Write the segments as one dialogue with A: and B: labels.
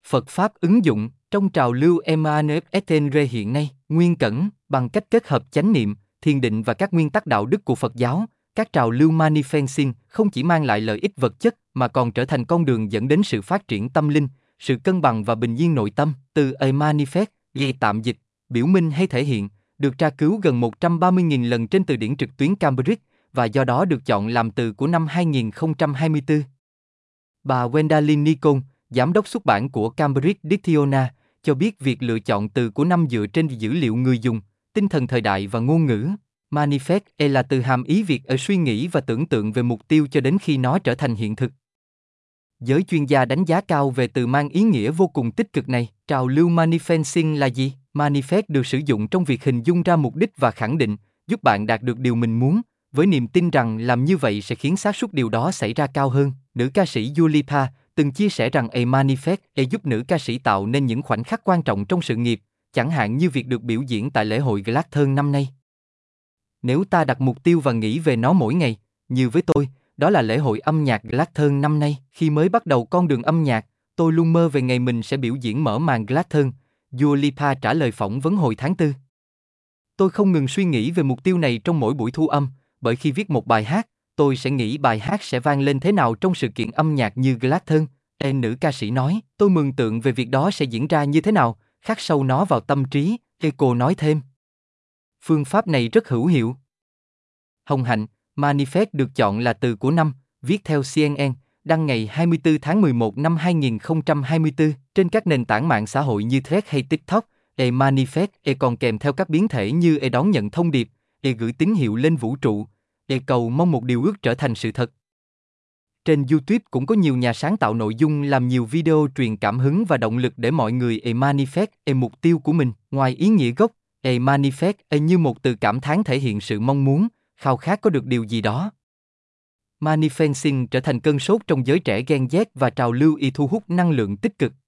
A: Phật Pháp ứng dụng trong trào lưu Emmanuel hiện nay, Nguyên Cẩn, bằng cách kết hợp chánh niệm, thiền định và các nguyên tắc đạo đức của Phật giáo, các trào lưu Manifesting không chỉ mang lại lợi ích vật chất mà còn trở thành con đường dẫn đến sự phát triển tâm linh, sự cân bằng và bình yên nội tâm. Từ A Manifest, gây tạm dịch, biểu minh hay thể hiện, được tra cứu gần 130.000 lần trên từ điển trực tuyến Cambridge và do đó được chọn làm từ của năm 2024. Bà Gwendalyn Nicol, giám đốc xuất bản của Cambridge Dictionary, cho biết việc lựa chọn từ của năm dựa trên dữ liệu người dùng, tinh thần thời đại và ngôn ngữ. Manifest là từ hàm ý việc ở suy nghĩ và tưởng tượng về mục tiêu cho đến khi nó trở thành hiện thực. Giới chuyên gia đánh giá cao về từ mang ý nghĩa vô cùng tích cực này. Trào lưu Manifesting là gì? Manifest được sử dụng trong việc hình dung ra mục đích và khẳng định, giúp bạn đạt được điều mình muốn, với niềm tin rằng làm như vậy sẽ khiến xác suất điều đó xảy ra cao hơn. Nữ ca sĩ Dua Lipa từng chia sẻ rằng A Manifest giúp nữ ca sĩ tạo nên những khoảnh khắc quan trọng trong sự nghiệp, chẳng hạn như việc được biểu diễn tại lễ hội Glastonbury năm nay. Nếu ta đặt mục tiêu và nghĩ về nó mỗi ngày, như với tôi, đó là lễ hội âm nhạc Glastonbury năm nay. Khi mới bắt đầu con đường âm nhạc, tôi luôn mơ về ngày mình sẽ biểu diễn mở màn Glastonbury, Dua Lipa trả lời phỏng vấn hồi tháng 4. Tôi không ngừng suy nghĩ về mục tiêu này trong mỗi buổi thu âm, bởi khi viết một bài hát, tôi sẽ nghĩ bài hát sẽ vang lên thế nào trong sự kiện âm nhạc như Glastonbury. Nữ ca sĩ nói, tôi mường tượng về việc đó sẽ diễn ra như thế nào, khắc sâu nó vào tâm trí, cô nói thêm. Phương pháp này rất hữu hiệu. Hồng hạnh, Manifest được chọn là từ của năm, viết theo CNN, đăng ngày 24 tháng 11 năm 2024 trên các nền tảng mạng xã hội như Threads hay TikTok. Manifest còn kèm theo các biến thể như đón nhận thông điệp, gửi tín hiệu lên vũ trụ, cầu mong một điều ước trở thành sự thật. Trên YouTube cũng có nhiều nhà sáng tạo nội dung làm nhiều video truyền cảm hứng và động lực để mọi người manifest mục tiêu của mình. Ngoài ý nghĩa gốc, manifest như một từ cảm thán thể hiện sự mong muốn, khao khát có được điều gì đó. Manifesting trở thành cơn sốt trong giới trẻ Gen Z và trào lưu thu hút năng lượng tích cực.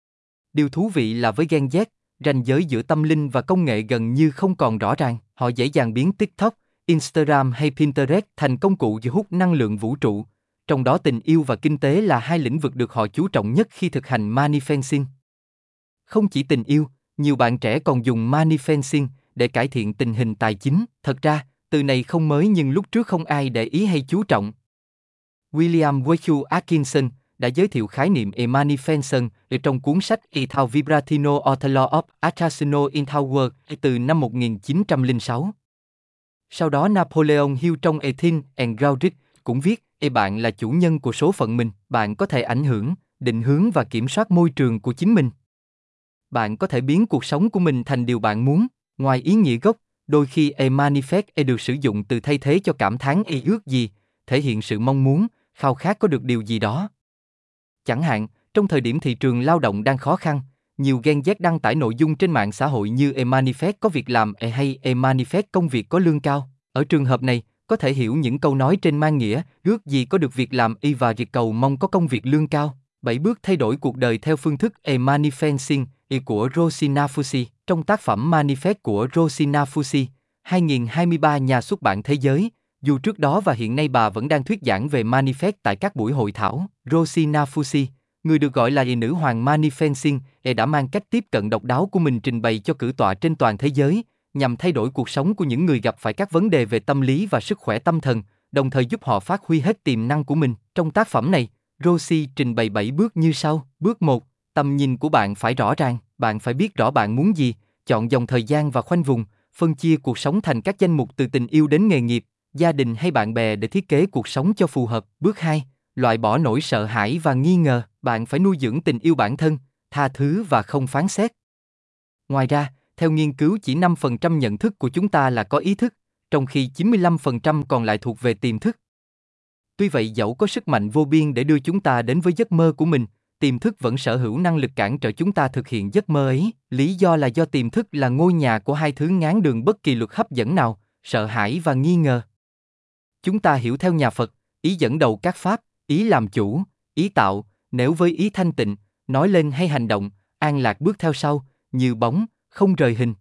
A: Điều thú vị là với Gen Z, ranh giới giữa tâm linh và công nghệ gần như không còn rõ ràng. Họ dễ dàng biến TikTok, Instagram hay Pinterest thành công cụ hút năng lượng vũ trụ, trong đó tình yêu và kinh tế là hai lĩnh vực được họ chú trọng nhất khi thực hành Manifesting. Không chỉ tình yêu, nhiều bạn trẻ còn dùng Manifesting để cải thiện tình hình tài chính. Thật ra, từ này không mới nhưng lúc trước không ai để ý hay chú trọng. William W. Atkinson đã giới thiệu khái niệm Manifestation trong cuốn sách Ethau Vibratino or the Law of Attraction in Our World từ năm 1906. Sau đó Napoleon Hill trong Athens and Gaudric cũng viết, bạn là chủ nhân của số phận mình, bạn có thể ảnh hưởng, định hướng và kiểm soát môi trường của chính mình. Bạn có thể biến cuộc sống của mình thành điều bạn muốn. Ngoài ý nghĩa gốc, đôi khi manifest được sử dụng từ thay thế cho cảm thán ước gì, thể hiện sự mong muốn, khao khát có được điều gì đó. Chẳng hạn, trong thời điểm thị trường lao động đang khó khăn, nhiều Gen Z đăng tải nội dung trên mạng xã hội như manifest có việc làm hay manifest công việc có lương cao. Ở trường hợp này, có thể hiểu những câu nói trên mang nghĩa, ước gì có được việc làm và cầu mong có công việc lương cao. 7 bước thay đổi cuộc đời theo phương thức Manifesting của Rosina Fusi. Trong tác phẩm Manifest của Rosina Fusi, 2023 nhà xuất bản thế giới, dù trước đó và hiện nay bà vẫn đang thuyết giảng về Manifest tại các buổi hội thảo. Rosina Fusi, người được gọi là nữ hoàng Manifesting, đã mang cách tiếp cận độc đáo của mình trình bày cho cử tọa trên toàn thế giới, nhằm thay đổi cuộc sống của những người gặp phải các vấn đề về tâm lý và sức khỏe tâm thần, đồng thời giúp họ phát huy hết tiềm năng của mình. Trong tác phẩm này, Rosie trình bày 7 bước như sau. Bước 1, tầm nhìn của bạn phải rõ ràng, bạn phải biết rõ bạn muốn gì, chọn dòng thời gian và khoanh vùng, phân chia cuộc sống thành các danh mục từ tình yêu đến nghề nghiệp, gia đình hay bạn bè để thiết kế cuộc sống cho phù hợp. Bước 2, loại bỏ nỗi sợ hãi và nghi ngờ, bạn phải nuôi dưỡng tình yêu bản thân, tha thứ và không phán xét. Ngoài ra, theo nghiên cứu chỉ 5% nhận thức của chúng ta là có ý thức, trong khi 95% còn lại thuộc về tiềm thức. Tuy vậy dẫu có sức mạnh vô biên để đưa chúng ta đến với giấc mơ của mình, tiềm thức vẫn sở hữu năng lực cản trở chúng ta thực hiện giấc mơ ấy. Lý do là do tiềm thức là ngôi nhà của hai thứ ngáng đường bất kỳ luật hấp dẫn nào, sợ hãi và nghi ngờ. Chúng ta hiểu theo nhà Phật, ý dẫn đầu các pháp, ý làm chủ, ý tạo, nếu với ý thanh tịnh, nói lên hay hành động, an lạc bước theo sau, như bóng, không rời hình.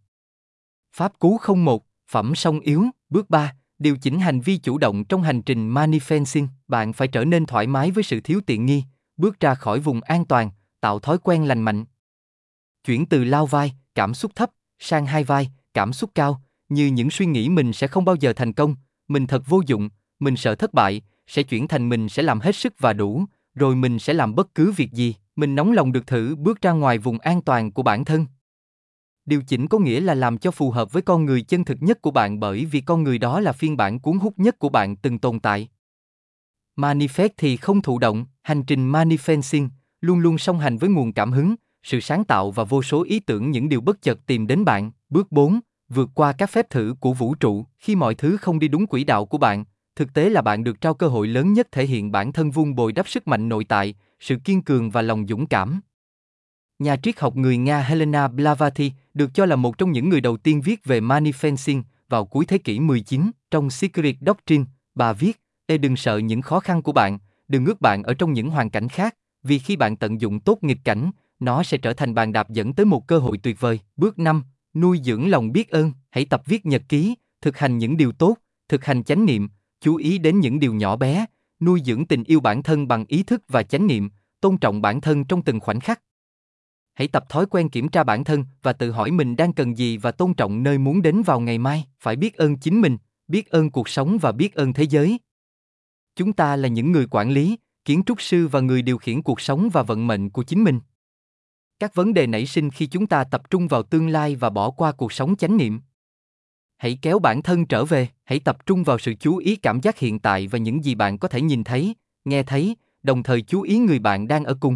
A: Pháp cú 01, phẩm song yếu. Bước 3, điều chỉnh hành vi chủ động trong hành trình Manifesting. Bạn phải trở nên thoải mái với sự thiếu tiện nghi, bước ra khỏi vùng an toàn, tạo thói quen lành mạnh. Chuyển từ lao vai, cảm xúc thấp, sang hai vai, cảm xúc cao, như những suy nghĩ mình sẽ không bao giờ thành công, mình thật vô dụng, mình sợ thất bại, sẽ chuyển thành mình sẽ làm hết sức và đủ, rồi mình sẽ làm bất cứ việc gì, mình nóng lòng được thử bước ra ngoài vùng an toàn của bản thân. Điều chỉnh có nghĩa là làm cho phù hợp với con người chân thực nhất của bạn, bởi vì con người đó là phiên bản cuốn hút nhất của bạn từng tồn tại. Manifest thì không thụ động, hành trình Manifesting luôn luôn song hành với nguồn cảm hứng, sự sáng tạo và vô số ý tưởng, những điều bất chợt tìm đến bạn. Bước 4. Vượt qua các phép thử của vũ trụ. Khi mọi thứ không đi đúng quỹ đạo của bạn, thực tế là bạn được trao cơ hội lớn nhất thể hiện bản thân, vun bồi đắp sức mạnh nội tại, sự kiên cường và lòng dũng cảm. Nhà triết học người Nga Helena Blavatsky được cho là một trong những người đầu tiên viết về Manifesting vào cuối thế kỷ 19. Trong Secret Doctrine, bà viết: đừng sợ những khó khăn của bạn, đừng ước bạn ở trong những hoàn cảnh khác, vì khi bạn tận dụng tốt nghịch cảnh, nó sẽ trở thành bàn đạp dẫn tới một cơ hội tuyệt vời. Bước 5. Nuôi dưỡng lòng biết ơn. Hãy tập viết nhật ký, thực hành những điều tốt, thực hành chánh niệm, chú ý đến những điều nhỏ bé, nuôi dưỡng tình yêu bản thân bằng ý thức và chánh niệm, tôn trọng bản thân trong từng khoảnh khắc. Hãy tập thói quen kiểm tra bản thân và tự hỏi mình đang cần gì và tôn trọng nơi muốn đến vào ngày mai. Phải biết ơn chính mình, biết ơn cuộc sống và biết ơn thế giới. Chúng ta là những người quản lý, kiến trúc sư và người điều khiển cuộc sống và vận mệnh của chính mình. Các vấn đề nảy sinh khi chúng ta tập trung vào tương lai và bỏ qua cuộc sống chánh niệm. Hãy kéo bản thân trở về, hãy tập trung vào sự chú ý cảm giác hiện tại và những gì bạn có thể nhìn thấy, nghe thấy, đồng thời chú ý người bạn đang ở cùng.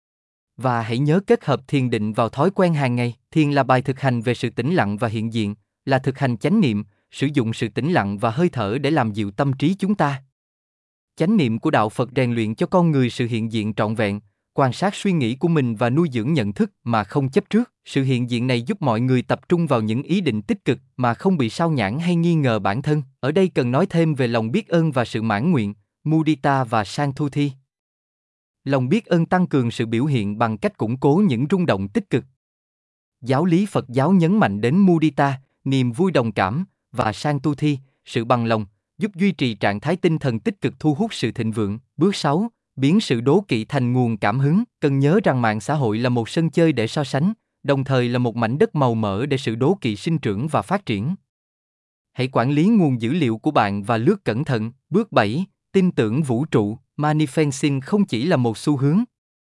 A: Và hãy nhớ kết hợp thiền định vào thói quen hàng ngày. Thiền là bài thực hành về sự tĩnh lặng và hiện diện, là thực hành chánh niệm, sử dụng sự tĩnh lặng và hơi thở để làm dịu tâm trí chúng ta. Chánh niệm của đạo Phật rèn luyện cho con người sự hiện diện trọn vẹn, quan sát suy nghĩ của mình và nuôi dưỡng nhận thức mà không chấp trước. Sự hiện diện này giúp mọi người tập trung vào những ý định tích cực mà không bị sao nhãng hay nghi ngờ bản thân. Ở đây cần nói thêm về lòng biết ơn và sự mãn nguyện, mudita và santhuti. Lòng biết ơn tăng cường sự biểu hiện bằng cách củng cố những rung động tích cực. Giáo lý Phật giáo nhấn mạnh đến mudita, niềm vui đồng cảm, và santhuti, sự bằng lòng, giúp duy trì trạng thái tinh thần tích cực, thu hút sự thịnh vượng. Bước 6. Biến sự đố kỵ thành nguồn cảm hứng. Cần nhớ rằng mạng xã hội là một sân chơi để so sánh, đồng thời là một mảnh đất màu mỡ để sự đố kỵ sinh trưởng và phát triển. Hãy quản lý nguồn dữ liệu của bạn và lướt cẩn thận. Bước 7. Tin tưởng vũ trụ. Manifesting không chỉ là một xu hướng.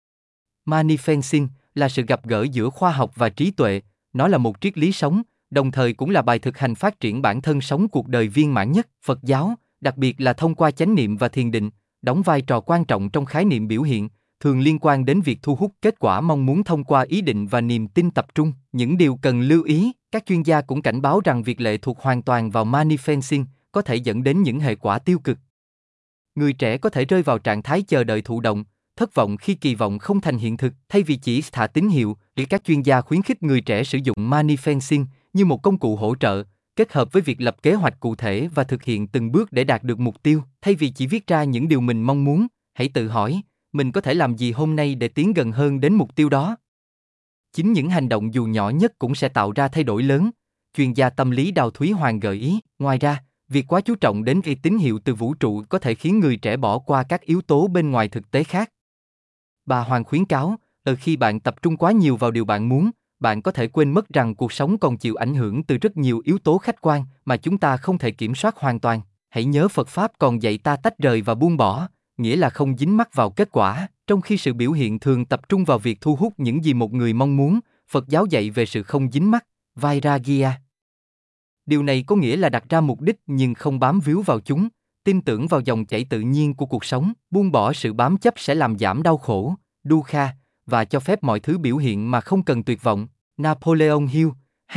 A: Manifesting là sự gặp gỡ giữa khoa học và trí tuệ, nó là một triết lý sống, đồng thời cũng là bài thực hành phát triển bản thân, sống cuộc đời viên mãn nhất. Phật giáo, đặc biệt là thông qua chánh niệm và thiền định, đóng vai trò quan trọng trong khái niệm biểu hiện, thường liên quan đến việc thu hút kết quả mong muốn thông qua ý định và niềm tin tập trung. Những điều cần lưu ý, các chuyên gia cũng cảnh báo rằng việc lệ thuộc hoàn toàn vào Manifesting có thể dẫn đến những hệ quả tiêu cực. Người trẻ có thể rơi vào trạng thái chờ đợi thụ động, thất vọng khi kỳ vọng không thành hiện thực. Thay vì chỉ thả tín hiệu, các chuyên gia khuyến khích người trẻ sử dụng Manifesting như một công cụ hỗ trợ, kết hợp với việc lập kế hoạch cụ thể và thực hiện từng bước để đạt được mục tiêu. Thay vì chỉ viết ra những điều mình mong muốn, hãy tự hỏi, mình có thể làm gì hôm nay để tiến gần hơn đến mục tiêu đó? Chính những hành động dù nhỏ nhất cũng sẽ tạo ra thay đổi lớn, chuyên gia tâm lý Đào Thúy Hoàng gợi ý. Ngoài ra, việc quá chú trọng đến tín hiệu từ vũ trụ có thể khiến người trẻ bỏ qua các yếu tố bên ngoài thực tế khác. Bà Hoàng khuyến cáo, khi bạn tập trung quá nhiều vào điều bạn muốn, bạn có thể quên mất rằng cuộc sống còn chịu ảnh hưởng từ rất nhiều yếu tố khách quan mà chúng ta không thể kiểm soát hoàn toàn. Hãy nhớ Phật Pháp còn dạy ta tách rời và buông bỏ, nghĩa là không dính mắc vào kết quả, trong khi sự biểu hiện thường tập trung vào việc thu hút những gì một người mong muốn. Phật giáo dạy về sự không dính mắc, Vairagya. Điều này có nghĩa là đặt ra mục đích nhưng không bám víu vào chúng, tin tưởng vào dòng chảy tự nhiên của cuộc sống, buông bỏ sự bám chấp sẽ làm giảm đau khổ, dukkha, và cho phép mọi thứ biểu hiện mà không cần tuyệt vọng. Napoleon Hill,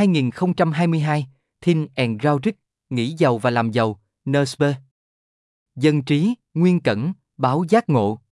A: 2022, Think and Grow Rich, nghĩ giàu và làm giàu, Nersper. Dân trí, Nguyên Cẩn, báo Giác Ngộ.